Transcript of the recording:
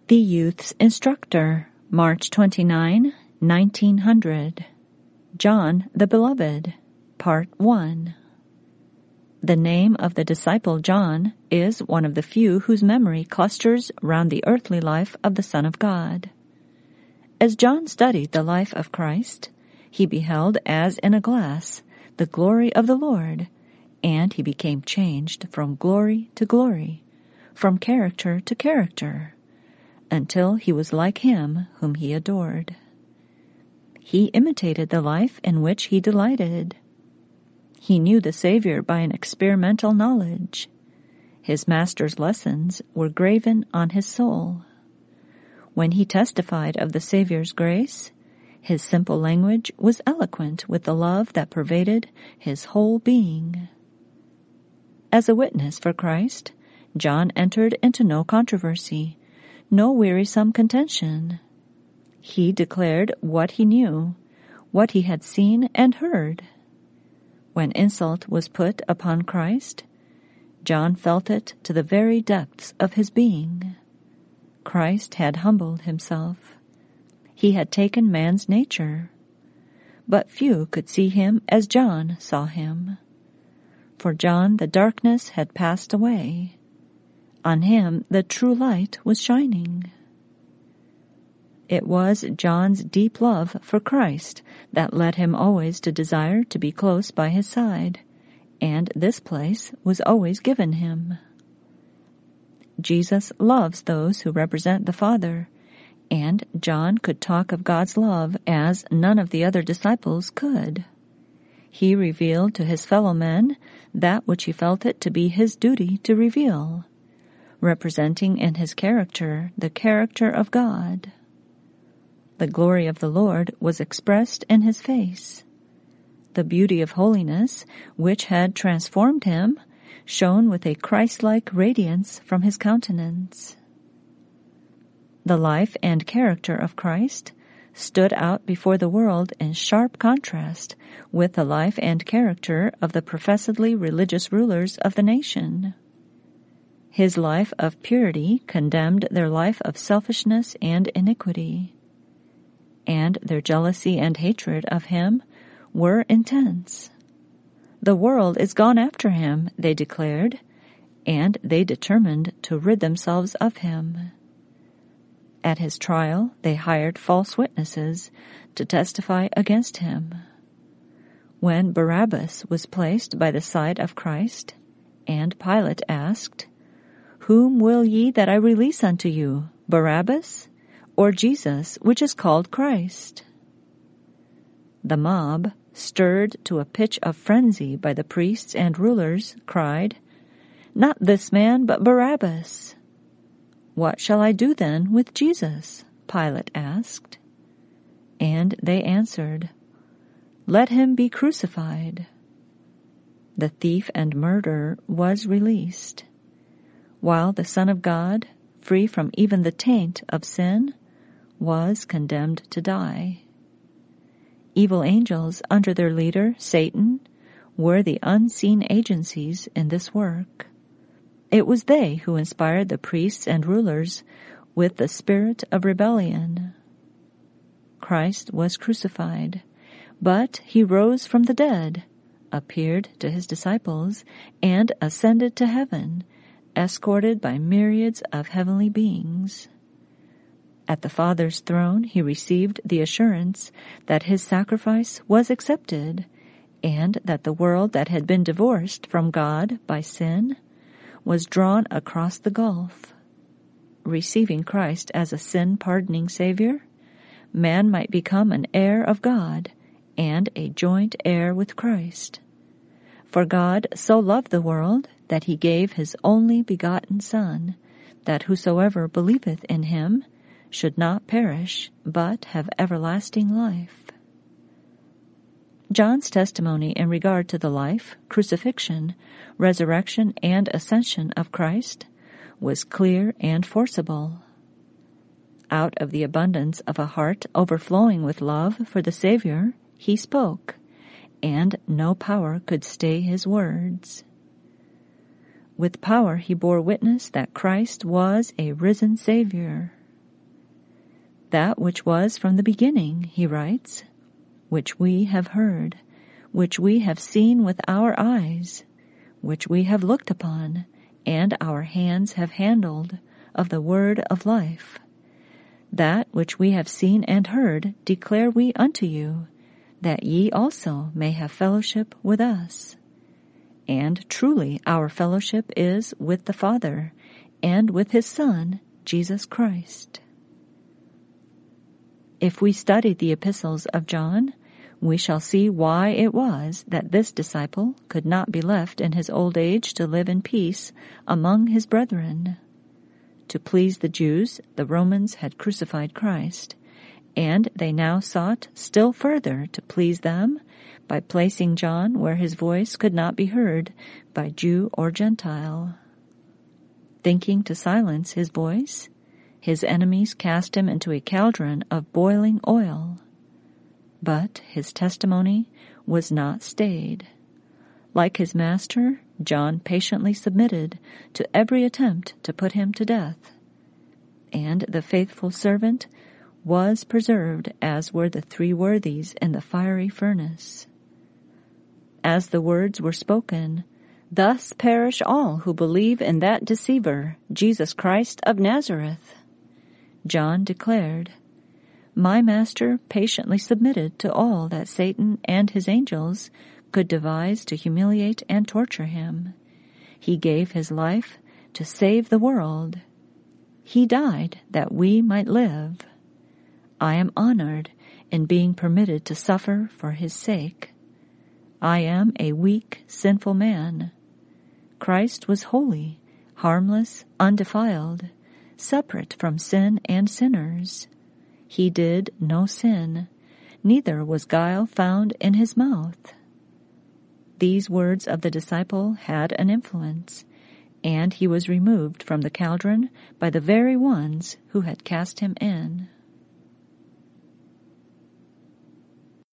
The Youth's Instructor, March 29, 1900. John the Beloved, Part 1. The name of the disciple John is one of the few whose memory clusters round the earthly life of the Son of God. As John studied the life of Christ, he beheld as in a glass the glory of the Lord, and he became changed from glory to glory, from character to character, until he was like him whom he adored. He imitated the life in which he delighted. He knew the Savior by an experimental knowledge. His Master's lessons were graven on his soul. When he testified of the Savior's grace, his simple language was eloquent with the love that pervaded his whole being. As a witness for Christ, John entered into no controversy, no wearisome contention. He declared what he knew, what he had seen and heard. When insult was put upon Christ, John felt it to the very depths of his being. Christ had humbled himself. He had taken man's nature. But few could see him as John saw him. For John the darkness had passed away. On him the true light was shining. It was John's deep love for Christ that led him always to desire to be close by his side, and this place was always given him. Jesus loves those who represent the Father, and John could talk of God's love as none of the other disciples could. He revealed to his fellow men that which he felt it to be his duty to reveal, representing in his character the character of God. The glory of the Lord was expressed in his face. The beauty of holiness, which had transformed him, shone with a Christ-like radiance from his countenance. The life and character of Christ stood out before the world in sharp contrast with the life and character of the professedly religious rulers of the nation. His life of purity condemned their life of selfishness and iniquity, and their jealousy and hatred of him were intense. The world is gone after him, they declared, and they determined to rid themselves of him. At his trial, they hired false witnesses to testify against him. When Barabbas was placed by the side of Christ, and Pilate asked, "Whom will ye that I release unto you, Barabbas, or Jesus, which is called Christ?" The mob, stirred to a pitch of frenzy by the priests and rulers, cried, "Not this man, but Barabbas." "What shall I do then with Jesus?" Pilate asked. And they answered, "Let him be crucified." The thief and murderer was released, while the Son of God, free from even the taint of sin, was condemned to die. Evil angels under their leader, Satan, were the unseen agencies in this work. It was they who inspired the priests and rulers with the spirit of rebellion. Christ was crucified, but he rose from the dead, appeared to his disciples, and ascended to heaven, escorted by myriads of heavenly beings. At the Father's throne he received the assurance that his sacrifice was accepted, and that the world that had been divorced from God by sin was drawn across the gulf. Receiving Christ as a sin-pardoning Savior, man might become an heir of God and a joint heir with Christ. For God so loved the world that he gave his only begotten Son, that whosoever believeth in him should not perish, but have everlasting life. John's testimony in regard to the life, crucifixion, resurrection, and ascension of Christ was clear and forcible. Out of the abundance of a heart overflowing with love for the Savior, he spoke, and no power could stay his words. With power he bore witness that Christ was a risen Savior. That which was from the beginning, he writes, which we have heard, which we have seen with our eyes, which we have looked upon, and our hands have handled, of the word of life. That which we have seen and heard declare we unto you, that ye also may have fellowship with us. And truly our fellowship is with the Father, and with his Son, Jesus Christ. If we study the epistles of John, we shall see why it was that this disciple could not be left in his old age to live in peace among his brethren. To please the Jews, the Romans had crucified Christ, and they now sought still further to please them by placing John where his voice could not be heard by Jew or Gentile. Thinking to silence his voice, his enemies cast him into a cauldron of boiling oil. But his testimony was not stayed. Like his master, John patiently submitted to every attempt to put him to death. And the faithful servant was preserved, as were the three worthies in the fiery furnace. As the words were spoken, "Thus perish all who believe in that deceiver, Jesus Christ of Nazareth," John declared, "My master patiently submitted to all that Satan and his angels could devise to humiliate and torture him. He gave his life to save the world. He died that we might live. I am honored in being permitted to suffer for his sake. I am a weak, sinful man. Christ was holy, harmless, undefiled, separate from sin and sinners. He did no sin, neither was guile found in his mouth." These words of the disciple had an influence, and he was removed from the cauldron by the very ones who had cast him in.